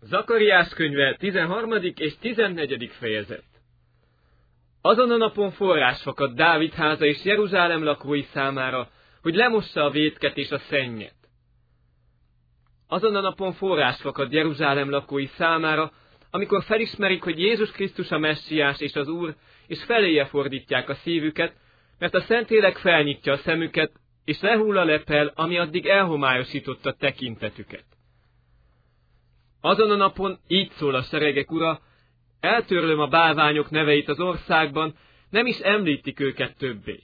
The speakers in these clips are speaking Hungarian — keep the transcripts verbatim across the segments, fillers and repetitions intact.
Zakariás könyve tizenharmadik és tizennegyedik fejezet. Azon a napon forrás fakadt Dávid háza és Jeruzsálem lakói számára, hogy lemossa a vétket és a szennyet. Azon a napon forrás fakadt Jeruzsálem lakói számára, amikor felismerik, hogy Jézus Krisztus a Messiás és az Úr, és feléje fordítják a szívüket, mert a Szentlélek felnyitja a szemüket, és lehull a lepel, ami addig elhomályosította tekintetüket. Azon a napon így szól a seregek Ura: eltörlöm a bálványok neveit az országban, nem is említik őket többé.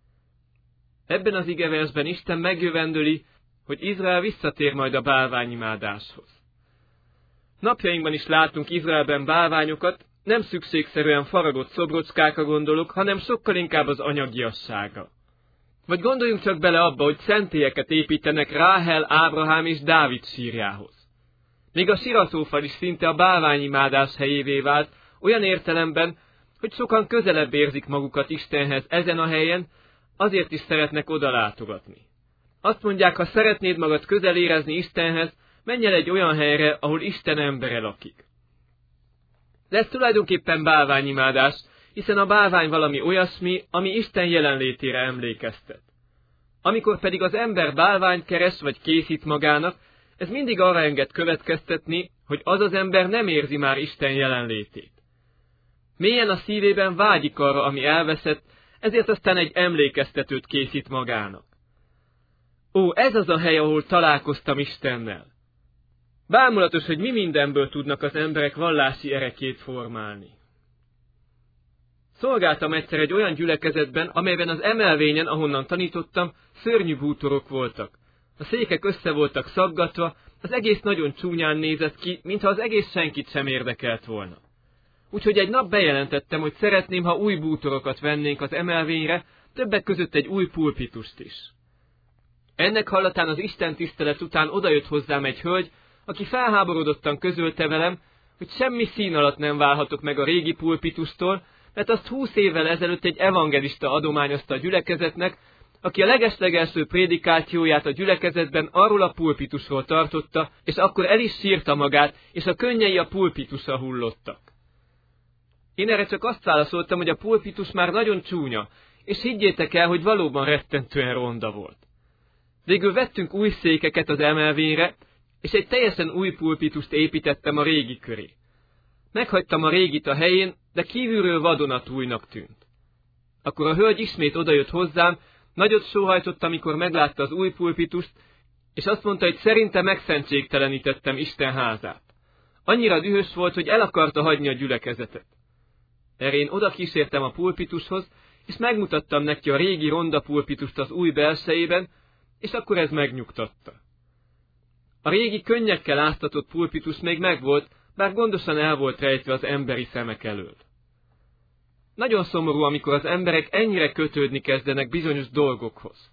Ebben az igeversben Isten megjövendöli, hogy Izrael visszatér majd a bálványimádáshoz. Napjainkban is látunk Izraelben bálványokat, nem szükségszerűen faragott szobrocskákra gondolok, hanem sokkal inkább az anyagiasságra. Vagy gondoljunk csak bele abba, hogy szentélyeket építenek Ráhel, Ábrahám és Dávid sírjához. Még a siratófal is szinte a bálványimádás helyévé vált, olyan értelemben, hogy sokan közelebb érzik magukat Istenhez ezen a helyen, azért is szeretnek oda látogatni. Azt mondják, ha szeretnéd magad közel érezni Istenhez, menj el egy olyan helyre, ahol Isten embere lakik. De ez tulajdonképpen bálványimádás, hiszen a bálvány valami olyasmi, ami Isten jelenlétére emlékeztet. Amikor pedig az ember bálványt keres vagy készít magának, ez mindig arra enged következtetni, hogy az az ember nem érzi már Isten jelenlétét. Mélyen a szívében vágyik arra, ami elveszett, ezért aztán egy emlékeztetőt készít magának. Ó, ez az a hely, ahol találkoztam Istennel. Bámulatos, hogy mi mindenből tudnak az emberek vallási erekét formálni. Szolgáltam egyszer egy olyan gyülekezetben, amelyben az emelvényen, ahonnan tanítottam, szörnyű bútorok voltak. A székek össze voltak szaggatva, az egész nagyon csúnyán nézett ki, mintha az egész senkit sem érdekelt volna. Úgyhogy egy nap bejelentettem, hogy szeretném, ha új bútorokat vennénk az emelvényre, többek között egy új pulpitust is. Ennek hallatán az Isten tisztelet után odajött hozzám egy hölgy, aki felháborodottan közölte velem, hogy semmi szín alatt nem válhatok meg a régi pulpitustól, mert azt húsz évvel ezelőtt egy evangelista adományozta a gyülekezetnek, aki a legeslegelső prédikációját a gyülekezetben arról a pulpitusról tartotta, és akkor el is sírta magát, és a könnyei a pulpitusra hullottak. Én erre csak azt válaszoltam, hogy a pulpitus már nagyon csúnya, és higgyétek el, hogy valóban rettentően ronda volt. Végül vettünk új székeket az emelvényre, és egy teljesen új pulpitust építettem a régi köré. Meghagytam a régit a helyén, de kívülről vadonatújnak tűnt. Akkor a hölgy ismét odajött hozzám, nagyot sóhajtott, amikor meglátta az új pulpitust, és azt mondta, hogy szerinte megszentségtelenítettem Isten házát. Annyira dühös volt, hogy el akarta hagyni a gyülekezetet. Erre én oda kísértem a pulpitushoz, és megmutattam neki a régi ronda pulpitust az új belsejében, és akkor ez megnyugtatta. A régi könnyekkel áztatott pulpitus még megvolt, bár gondosan el volt rejtve az emberi szemek elől. Nagyon szomorú, amikor az emberek ennyire kötődni kezdenek bizonyos dolgokhoz.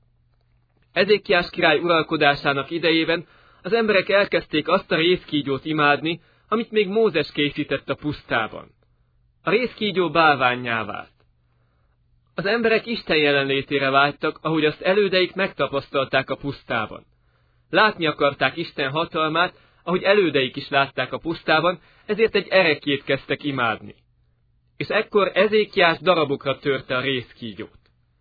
Ezékiás király uralkodásának idejében az emberek elkezdték azt a rézkígyót imádni, amit még Mózes készített a pusztában. A rézkígyó bálvánnyá vált. Az emberek Isten jelenlétére vágytak, ahogy azt elődeik megtapasztalták a pusztában. Látni akarták Isten hatalmát, ahogy elődeik is látták a pusztában, ezért egy ereklyét kezdtek imádni. És ekkor Ezékiás darabokra törte a rézkígyót.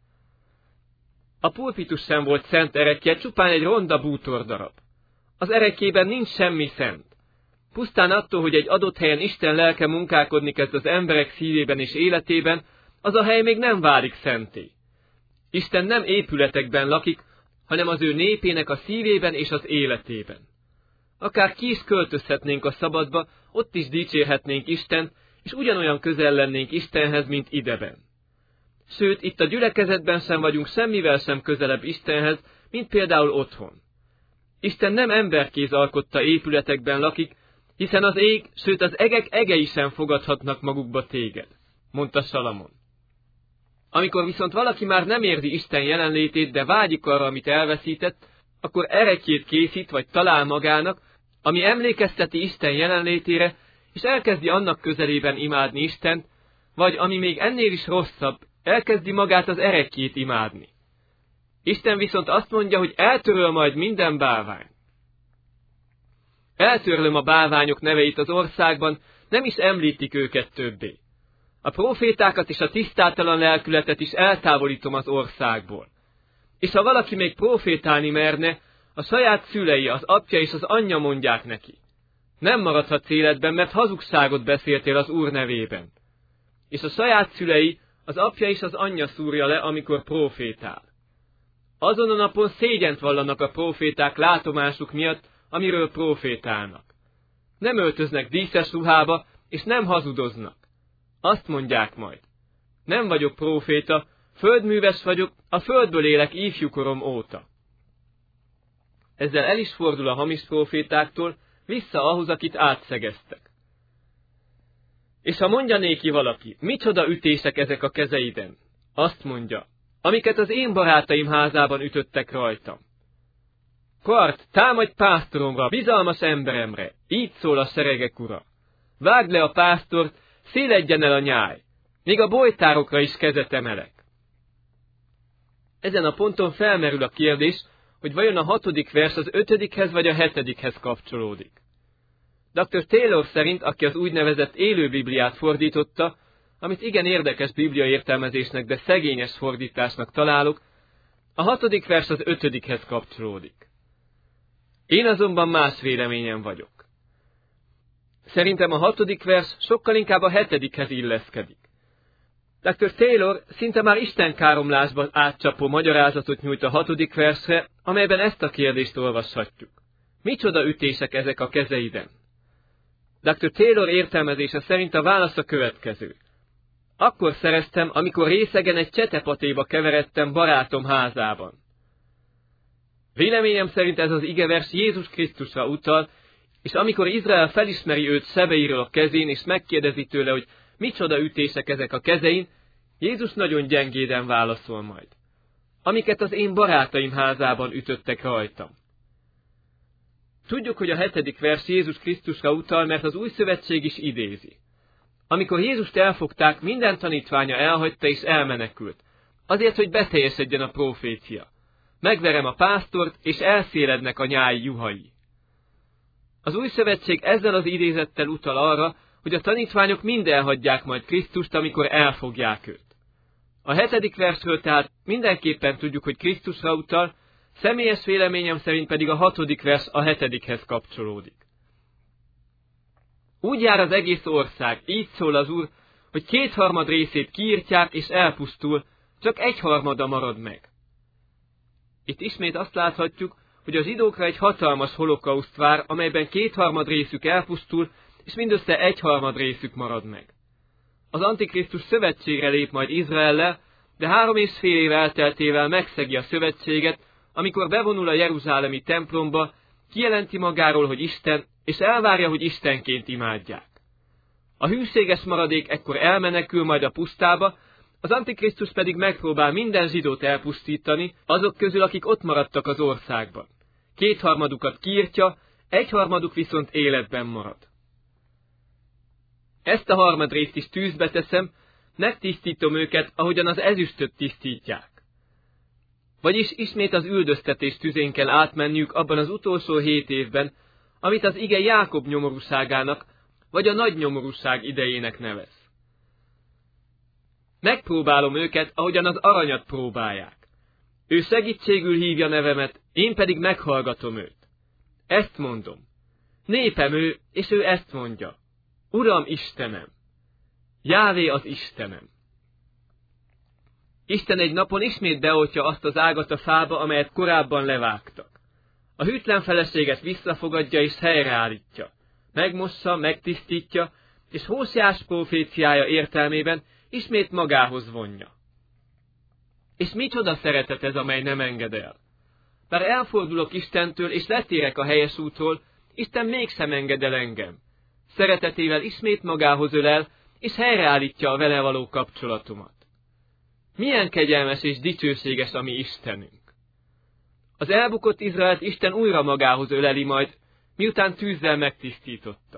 A pulpitus sem volt szent erekje, csupán egy ronda bútordarab. Az erekjében nincs semmi szent. Pusztán attól, hogy egy adott helyen Isten lelke munkálkodni kezd az emberek szívében és életében, az a hely még nem válik szenté. Isten nem épületekben lakik, hanem az ő népének a szívében és az életében. Akár ki is költözhetnénk a szabadba, ott is dicsérhetnénk Istent, és ugyanolyan közel lennénk Istenhez, mint ideben. Sőt, itt a gyülekezetben sem vagyunk semmivel sem közelebb Istenhez, mint például otthon. Isten nem emberkéz alkotta épületekben lakik, hiszen az ég, sőt az egek egei sem fogadhatnak magukba téged, mondta Salamon. Amikor viszont valaki már nem érzi Isten jelenlétét, de vágyik arra, amit elveszített, akkor ereklyét készít vagy talál magának, ami emlékezteti Isten jelenlétére, és elkezdi annak közelében imádni Istent, vagy ami még ennél is rosszabb, elkezdi magát az ereklyét imádni. Isten viszont azt mondja, hogy eltöröl majd minden bálványt. Eltörlöm a bálványok neveit az országban, nem is említik őket többé. A prófétákat és a tisztátalan lelkületet is eltávolítom az országból. És ha valaki még prófétálni merne, a saját szülei, az apja és az anyja mondják neki: nem maradhatsz életben, mert hazugságot beszéltél az Úr nevében. És a saját szülei, az apja és az anyja szúrja le, amikor prófétál. Azon a napon szégyent vallanak a próféták látomásuk miatt, amiről prófétálnak. Nem öltöznek díszes ruhába, és nem hazudoznak. Azt mondják majd: nem vagyok próféta, földműves vagyok, a földből élek ifjúkorom óta. Ezzel el is fordul a hamis prófétáktól, vissza ahhoz, akit átszegeztek. És ha mondja néki valaki: micsoda ütések ezek a kezeiden? Azt mondja: amiket az én barátaim házában ütöttek rajtam. Kard, támadj pásztoromra, bizalmas emberemre, így szól a seregek ura. Vágd le a pásztort, széledjen el a nyáj, még a bojtárokra is kezet emelek. Ezen a ponton felmerül a kérdés, hogy vajon a hatodik vers az ötödikhez vagy a hetedikhez kapcsolódik. doktor Taylor szerint, aki az úgynevezett élő Bibliát fordította, amit igen érdekes biblia értelmezésnek, de szegényes fordításnak találok, a hatodik vers az ötödikhez kapcsolódik. Én azonban más véleményen vagyok. Szerintem a hatodik vers sokkal inkább a hetedikhez illeszkedik. doktor Taylor szinte már istenkáromlásban átcsapó magyarázatot nyújt a hatodik versre, amelyben ezt a kérdést olvashatjuk: micsoda ütések ezek a kezeiden? doktor Taylor értelmezése szerint a válasz a következő: akkor szereztem, amikor részegen egy csetepatéba keveredtem barátom házában. Véleményem szerint ez az igevers Jézus Krisztusra utal, és amikor Izrael felismeri őt sebeiről a kezén, és megkérdezi tőle, hogy micsoda ütések ezek a kezein, Jézus nagyon gyengéden válaszol majd: amiket az én barátaim házában ütöttek rajtam. Tudjuk, hogy a hetedik vers Jézus Krisztusra utal, mert az új szövetség is idézi. Amikor Jézust elfogták, minden tanítványa elhagyta és elmenekült, azért, hogy beteljesedjen a profécia. Megverem a pásztort, és elszélednek a nyáj juhai. Az új szövetség ezzel az idézettel utal arra, hogy a tanítványok mind elhagyják majd Krisztust, amikor elfogják őt. A hetedik versről tehát mindenképpen tudjuk, hogy Krisztusra utal, személyes véleményem szerint pedig a hatodik vers a hetedikhez kapcsolódik. Úgy jár az egész ország, így szól az Úr, hogy kétharmad részét kiírtják és elpusztul, csak egyharmada marad meg. Itt ismét azt láthatjuk, hogy a zsidókra egy hatalmas holokauszt vár, amelyben kétharmad részük elpusztul, és mindössze egyharmad részük marad meg. Az Antikrisztus szövetségre lép majd Izraellel, de három és fél év elteltével megszegi a szövetséget, amikor bevonul a jeruzsálemi templomba, kijelenti magáról, hogy Isten, és elvárja, hogy istenként imádják. A hűséges maradék ekkor elmenekül majd a pusztába, az Antikrisztus pedig megpróbál minden zsidót elpusztítani, azok közül, akik ott maradtak az országban. Kétharmadukat kiirtja, egyharmaduk viszont életben marad. Ezt a harmadrészt is tűzbe teszem, megtisztítom őket, ahogyan az ezüstöt tisztítják. Vagyis ismét az üldöztetés tüzén kell átmenniük abban az utolsó hét évben, amit az ige Jákob nyomorúságának, vagy a nagy nyomorúság idejének nevez. Megpróbálom őket, ahogyan az aranyat próbálják. Ő segítségül hívja nevemet, én pedig meghallgatom őt. Ezt mondom: népem ő, és ő ezt mondja: Uram Istenem! Jávé az Istenem! Isten egy napon ismét beoltja azt az ágat a fába, amelyet korábban levágtak. A hűtlen feleséget visszafogadja és helyreállítja. Megmossa, megtisztítja, és Hóseás proféciája értelmében ismét magához vonja. És micsoda szeretet ez, amely nem enged el. Bár elfordulok Istentől, és letérek a helyes útról, Isten mégsem enged el engem. Szeretetével ismét magához ölel, és helyreállítja a vele való kapcsolatomat. Milyen kegyelmes és dicsőséges a mi Istenünk! Az elbukott Izraelt Isten újra magához öleli majd, miután tűzzel megtisztította.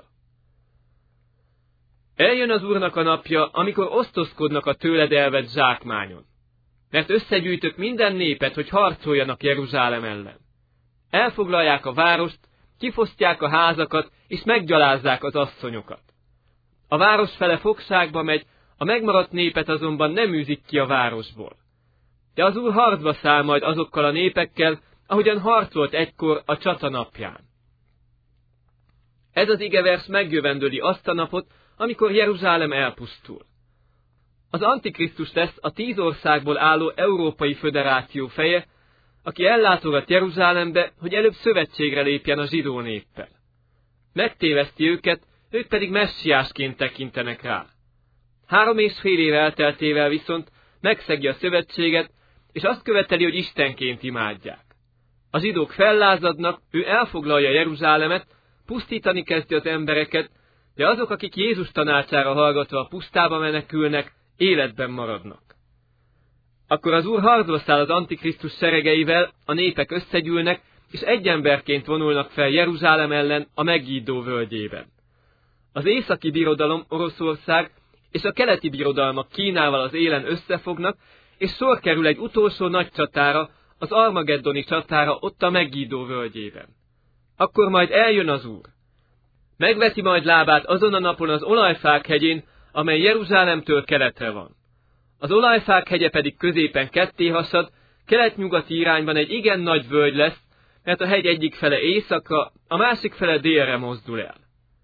Eljön az Úrnak a napja, amikor osztozkodnak a tőled elvett zsákmányon. Mert összegyűjtök minden népet, hogy harcoljanak Jeruzsálem ellen. Elfoglalják a várost, kifosztják a házakat, és meggyalázzák az asszonyokat. A város fele fogságba megy, a megmaradt népet azonban nem űzik ki a városból. De az Úr harcba száll majd azokkal a népekkel, ahogyan harcolt egykor a csata napján. Ez az igevers megjövendöli azt a napot, amikor Jeruzsálem elpusztul. Az Antikrisztus lesz a tíz országból álló Európai Föderáció feje, aki ellátogat Jeruzsálembe, hogy előbb szövetségre lépjen a zsidó néppel. Megtéveszti őket, ők pedig messiásként tekintenek rá. Három és fél év elteltével viszont megszegi a szövetséget, és azt követeli, hogy istenként imádják. A zsidók fellázadnak, ő elfoglalja Jeruzsálemet, pusztítani kezdi az embereket, de azok, akik Jézus tanácsára hallgatva a pusztába menekülnek, életben maradnak. Akkor az Úr harcba száll az Antikrisztus seregeivel, a népek összegyűlnek, és egy emberként vonulnak fel Jeruzsálem ellen a Meggidó völgyében. Az északi birodalom, Oroszország, és a keleti birodalmak Kínával az élen összefognak, és sor kerül egy utolsó nagy csatára, az Armageddoni csatára ott a Meggidó völgyében. Akkor majd eljön az Úr. Megveti majd lábát azon a napon az Olajfák hegyén, amely Jeruzsálemtől keletre van. Az Olajfák hegye pedig középen ketté hasad, kelet-nyugati irányban egy igen nagy völgy lesz, mert a hegy egyik fele északra, a másik fele délre mozdul el.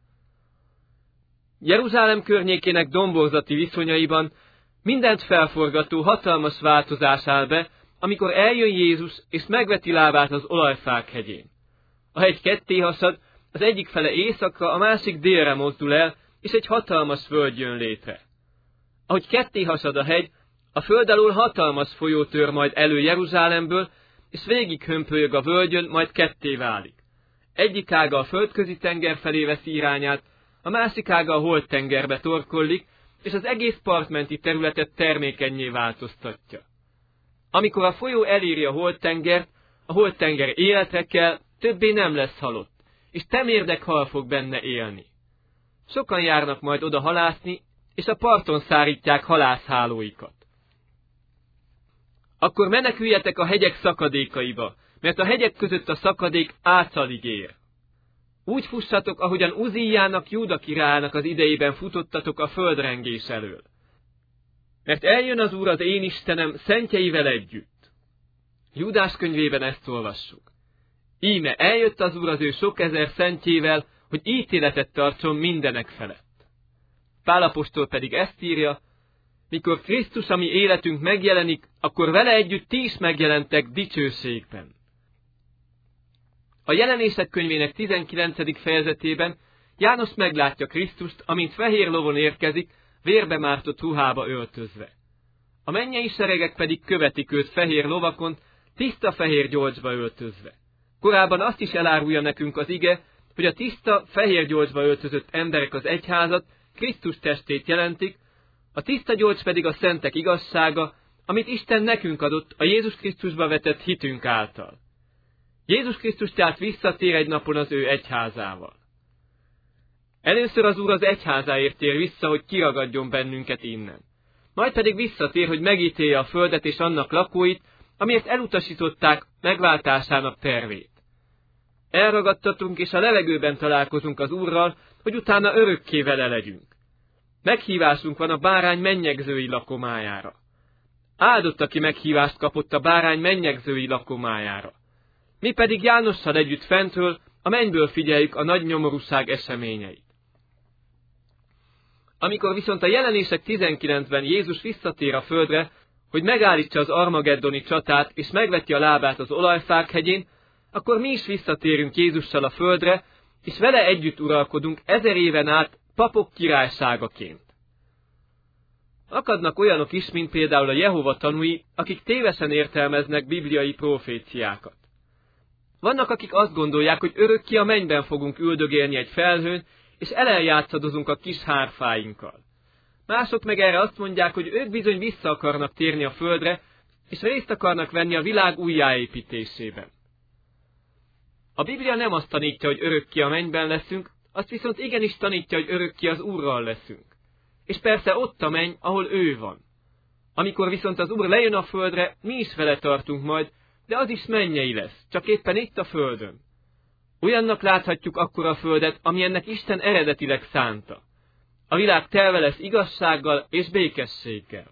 Jeruzsálem környékének domborzati viszonyaiban mindent felforgató hatalmas változás áll be, amikor eljön Jézus, és megveti lábát az Olajfák hegyén. A hegy ketté hasad, az egyik fele északra, a másik délre mozdul el, és egy hatalmas völgy jön létre. Ahogy ketté hasad a hegy, a föld alól hatalmas folyó tör majd elő Jeruzsálemből, és végig hömpölyög a völgyön, majd ketté válik. Egyik ága a földközi tenger felé veszi irányát, a másik ága a Holdtengerbe torkollik, és az egész partmenti területet termékennyé változtatja. Amikor a folyó eléri a Holdtengert, a Holdtenger életre kell, többé nem lesz halott, és temérdek hal fog benne élni. Sokan járnak majd oda halászni, és a parton szárítják halászhálóikat. Akkor meneküljetek a hegyek szakadékaiba, mert a hegyek között a szakadék ácalig ér. Úgy fussatok, ahogyan Uzziának, Júda királyának az idejében futottatok a földrengés elől. Mert eljön az Úr, az én Istenem, szentjeivel együtt. Júdás könyvében ezt olvassuk. Íme eljött az Úr az ő sok ezer szentjével, hogy ítéletet tartson mindenek felett. Pál apostol pedig ezt írja, mikor Krisztus, a mi életünk megjelenik, akkor vele együtt ti is megjelentek dicsőségben. A Jelenések könyvének tizenkilencedik fejezetében János meglátja Krisztust, amint fehér lovon érkezik, vérbe mártott ruhába öltözve. A mennyei seregek pedig követik őt fehér lovakon, tiszta fehér gyolcsba öltözve. Korábban azt is elárulja nekünk az ige, hogy a tiszta, fehér gyolcsba öltözött emberek az egyházat, Krisztus testét jelentik, a tiszta gyolcs pedig a szentek igazsága, amit Isten nekünk adott a Jézus Krisztusba vetett hitünk által. Jézus Krisztus tehát visszatér egy napon az ő egyházával. Először az Úr az egyházáért tér vissza, hogy kiragadjon bennünket innen. Majd pedig visszatér, hogy megítélje a földet és annak lakóit, amiért elutasították megváltásának tervét. Elragadtatunk, és a levegőben találkozunk az Úrral, hogy utána örökké vele legyünk. Meghívásunk van a bárány mennyegzői lakomájára. Áldott, aki meghívást kapott a bárány mennyegzői lakomájára. Mi pedig Jánossal együtt fentről, a mennyből figyeljük a nagy nyomorúság eseményeit. Amikor viszont a Jelenések tizenkilencben Jézus visszatér a földre, hogy megállítsa az Armageddoni csatát, és megveti a lábát az Olajfák hegyén, akkor mi is visszatérünk Jézussal a földre, és vele együtt uralkodunk ezer éven át papok királyságaként. Akadnak olyanok is, mint például a Jehova tanúi, akik tévesen értelmeznek bibliai proféciákat. Vannak, akik azt gondolják, hogy örökké a mennyben fogunk üldögélni egy felhőn, és eleljátszadozunk a kis hárfáinkkal. Mások meg erre azt mondják, hogy ők bizony vissza akarnak térni a földre, és részt akarnak venni a világ újjáépítésében. A Biblia nem azt tanítja, hogy örökké a mennyben leszünk, azt viszont igenis tanítja, hogy örökké az Úrral leszünk. És persze ott a menny, ahol ő van. Amikor viszont az Úr lejön a földre, mi is vele tartunk majd, de az is mennyei lesz, csak éppen itt a földön. Olyannak láthatjuk akkor a földet, ami ennek Isten eredetileg szánta. A világ telve lesz igazsággal és békességgel.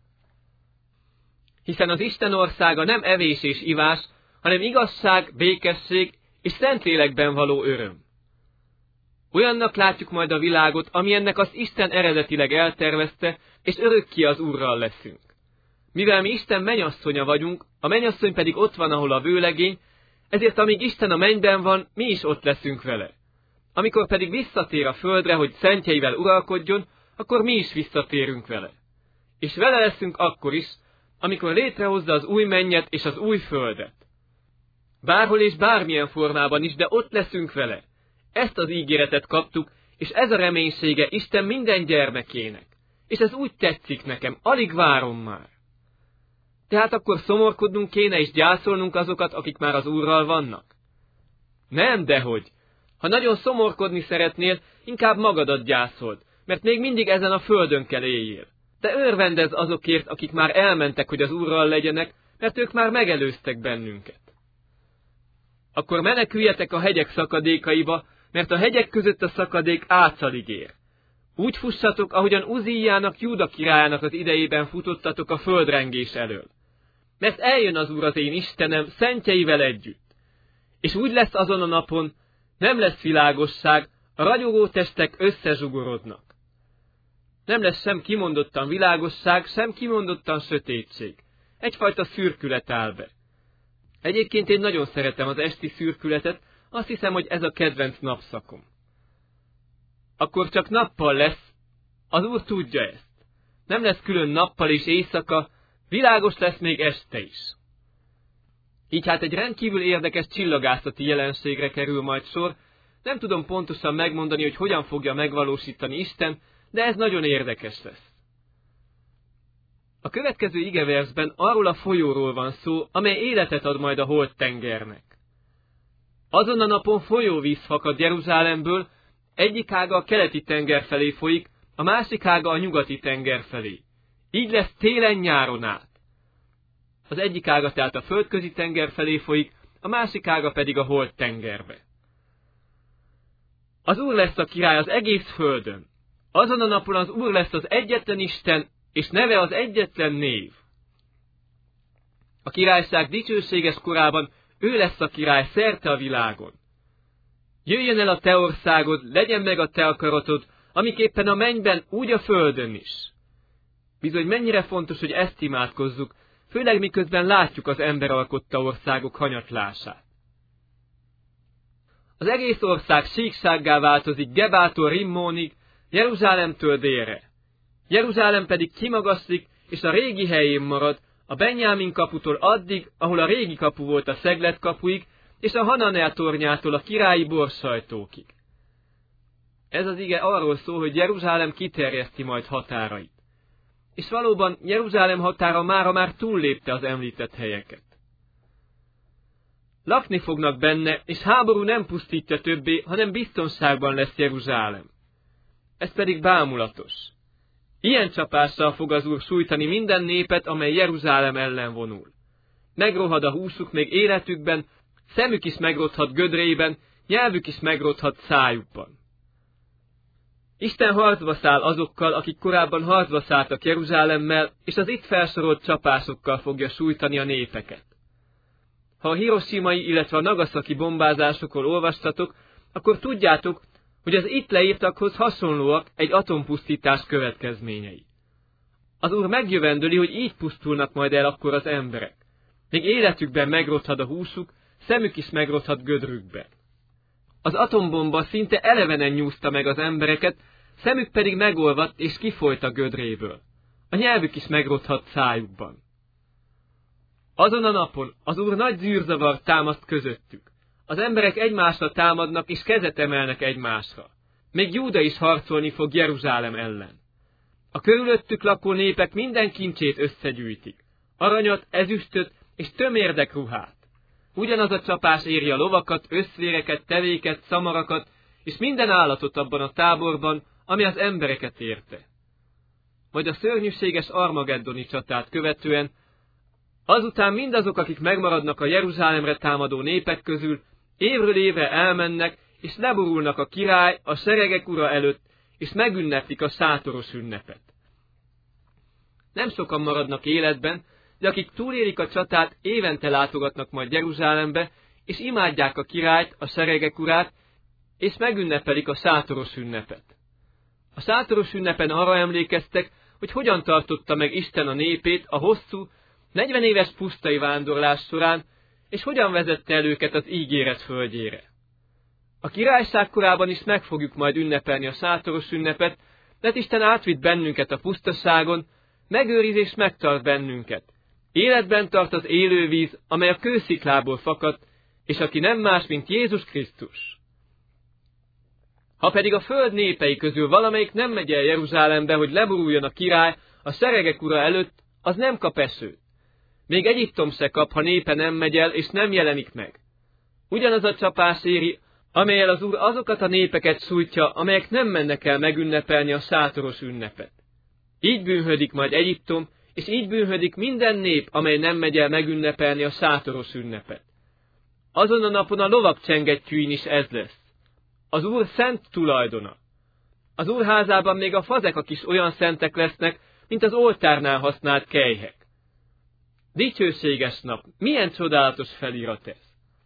Hiszen az Isten országa nem evés és ivás, hanem igazság, békesség és Szentlélekben való öröm. Olyannak látjuk majd a világot, ami ennek az Isten eredetileg eltervezte, és örökké az Úrral leszünk. Mivel mi Isten mennyasszonya vagyunk, a mennyasszony pedig ott van, ahol a vőlegény, ezért amíg Isten a mennyben van, mi is ott leszünk vele. Amikor pedig visszatér a földre, hogy szentjeivel uralkodjon, akkor mi is visszatérünk vele. És vele leszünk akkor is, amikor létrehozza az új mennyet és az új földet. Bárhol és bármilyen formában is, de ott leszünk vele. Ezt az ígéretet kaptuk, és ez a reménysége Isten minden gyermekének. És ez úgy tetszik nekem, alig várom már. Tehát akkor szomorkodnunk kéne és gyászolnunk azokat, akik már az Úrral vannak? Nem, dehogy. Ha nagyon szomorkodni szeretnél, inkább magadat gyászold, mert még mindig ezen a földön kell éljél. De örvendezz azokért, akik már elmentek, hogy az Úrral legyenek, mert ők már megelőztek bennünket. Akkor meneküljetek a hegyek szakadékaiba, mert a hegyek között a szakadék átszalig ér. Úgy fussatok, ahogyan Uzziának, Júda királyának az idejében futottatok a földrengés elől. Mert eljön az Úr az én Istenem szentjeivel együtt. És úgy lesz azon a napon, nem lesz világosság, a ragyogó testek összezsugorodnak. Nem lesz sem kimondottan világosság, sem kimondottan sötétség. Egyfajta szürkület áll be. Egyébként én nagyon szeretem az esti szürkületet, azt hiszem, hogy ez a kedvenc napszakom. Akkor csak nappal lesz, az Úr tudja ezt. Nem lesz külön nappal és éjszaka, világos lesz még este is. Így hát egy rendkívül érdekes csillagászati jelenségre kerül majd sor, nem tudom pontosan megmondani, hogy hogyan fogja megvalósítani Isten, de ez nagyon érdekes lesz. A következő igeversben arról a folyóról van szó, amely életet ad majd a Holdtengernek. Azon a napon folyóvíz fakad Jeruzsálemből, egyik ága a keleti tenger felé folyik, a másik ága a nyugati tenger felé. Így lesz télen-nyáron át. Az egyik ága tehát a földközi tenger felé folyik, a másik ága pedig a Holdtengerbe. Az Úr lesz a király az egész földön. Azon a napon az Úr lesz az egyetlen Isten, és neve az egyetlen név. A királyság dicsőséges korában ő lesz a király szerte a világon. Jöjjön el a te országod, legyen meg a te akaratod, amiképpen a mennyben, úgy a földön is. Bizony mennyire fontos, hogy ezt imádkozzuk, főleg miközben látjuk az ember alkotta országok hanyatlását. Az egész ország síksággá változik Gebától Rimmónig, Jeruzsálemtől délre. Jeruzsálem pedig kimagaszik, és a régi helyén marad, a Benjámin kaputól addig, ahol a régi kapu volt a Szeglet kapuig, és a Hananel tornyától a királyi borsajtókig. Ez az ige arról szól, hogy Jeruzsálem kiterjeszti majd határait. És valóban Jeruzsálem határa mára már túllépte az említett helyeket. Lakni fognak benne, és háború nem pusztítja többé, hanem biztonságban lesz Jeruzsálem. Ez pedig bámulatos. Ilyen csapással fog az Úr sújtani minden népet, amely Jeruzsálem ellen vonul. Megrohad a húsuk még életükben, szemük is megrothat gödrében, nyelvük is megrothat szájukban. Isten harcba száll azokkal, akik korábban harcba szálltak Jeruzsálemmel, és az itt felsorolt csapásokkal fogja sújtani a népeket. Ha a hiroshimai, illetve a nagasaki bombázásokról olvastatok, akkor tudjátok, hogy az itt leírtakhoz hasonlóak egy atompusztítás következményei. Az Úr megjövendöli, hogy így pusztulnak majd el akkor az emberek. Még életükben megrothad a húsuk, szemük is megrothad gödrükben. Az atombomba szinte elevenen nyúzta meg az embereket, szemük pedig megolvadt és kifolyt a gödréből. A nyelvük is megrothadt szájukban. Azon a napon az Úr nagy zűrzavar támaszt közöttük. Az emberek egymásra támadnak és kezet emelnek egymásra. Még Júda is harcolni fog Jeruzsálem ellen. A körülöttük lakó népek minden kincsét összegyűjtik. Aranyat, ezüstöt és tömérdek ruhát. Ugyanaz a csapás éri a lovakat, összvéreket, tevéket, szamarakat, és minden állatot abban a táborban, ami az embereket érte. Majd a szörnyűséges armageddoni csatát követően, azután mindazok, akik megmaradnak a Jeruzsálemre támadó népek közül, évről évre elmennek, és leborulnak a király, a seregek ura előtt, és megünneplik a sátoros ünnepet. Nem sokan maradnak életben, de akik túlélik a csatát, évente látogatnak majd Jeruzsálembe, és imádják a királyt, a seregek urát, és megünnepelik a sátoros ünnepet. A sátoros ünnepen arra emlékeztek, hogy hogyan tartotta meg Isten a népét a hosszú, negyven éves pusztai vándorlás során, és hogyan vezette el őket az ígéret földjére. A királyság korában is meg fogjuk majd ünnepelni a sátoros ünnepet, mert Isten átvitt bennünket a pusztaságon, megőriz és megtart bennünket. Életben tart az élővíz, amely a kősziklából fakadt, és aki nem más, mint Jézus Krisztus. Ha pedig a föld népei közül valamelyik nem megy el Jeruzsálembe, hogy leboruljon a király a seregek ura előtt, az nem kap esőt. Még Egyiptom se kap, ha népe nem megy el, és nem jelenik meg. Ugyanaz a csapás éri, amellyel az Úr azokat a népeket sújtja, amelyek nem mennek el megünnepelni a sátoros ünnepet. Így bűnhödik majd Egyiptom, és így bűnhödik minden nép, amely nem megy el megünnepelni a sátoros ünnepet. Azon a napon a lovak csengettyűin is ez lesz. Az Úr szent tulajdona. Az Úr házában még a fazekak is olyan szentek lesznek, mint az oltárnál használt kelyhek. Dicsőséges nap, milyen csodálatos felirat ez!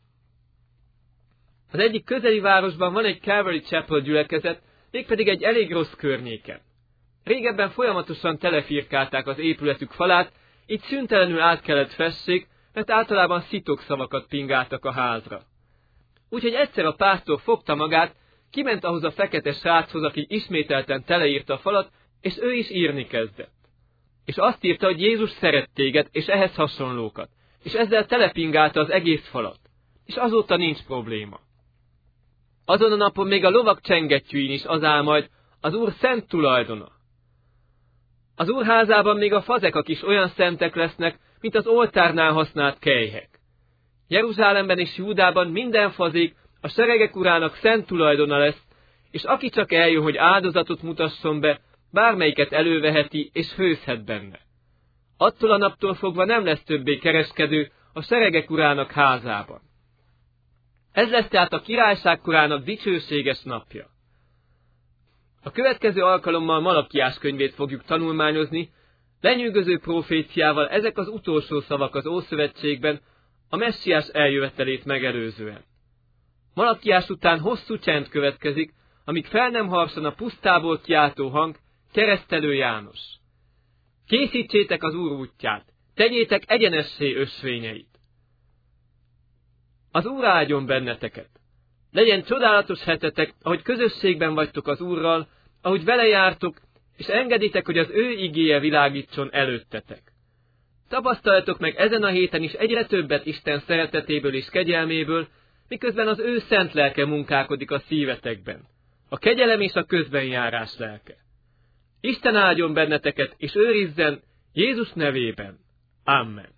Az egyik közeli városban van egy Calvary Chapel gyülekezet, mégpedig egy elég rossz környéken. Régebben folyamatosan telefirkálták az épületük falát, így szüntelenül át kellett fessék, mert általában szitokszavakat pingáltak a házra. Úgyhogy egyszer a pásztor fogta magát, kiment ahhoz a fekete sráchoz, aki ismételten teleírta a falat, és ő is írni kezdett. És azt írta, hogy Jézus szeret téged, és ehhez hasonlókat, és ezzel telepingálta az egész falat. És azóta nincs probléma. Azon a napon még a lovak csengettyűin is az áll majd, az Úr szent tulajdona. Az Úr házában még a fazekak is olyan szentek lesznek, mint az oltárnál használt kelyhek. Jeruzsálemben és Júdában minden fazék a seregek urának szent tulajdona lesz, és aki csak eljön, hogy áldozatot mutasson be, bármelyiket előveheti és főzhet benne. Attól a naptól fogva nem lesz többé kereskedő a seregek urának házában. Ez lesz tehát a királyság korának dicsőséges napja. A következő alkalommal Malakiás könyvét fogjuk tanulmányozni, lenyűgöző proféciával ezek az utolsó szavak az Ószövetségben, a messziás eljövetelét megelőzően. Malakiás után hosszú csend következik, amíg fel nem harsan a pusztából kiáltó hang, keresztelő János. Készítsétek az Úr útját, tegyétek egyenessé ösvényeit. Az Úr áldjon benneteket. Legyen csodálatos hetetek, ahogy közösségben vagytok az Úrral, ahogy vele jártok, és engeditek, hogy az ő igéje világítson előttetek. Tapasztaljatok meg ezen a héten is egyre többet Isten szeretetéből és kegyelméből, miközben az ő szent lelke munkálkodik a szívetekben. A kegyelem és a közbenjárás lelke. Isten áldjon benneteket, és őrizzen Jézus nevében. Amen.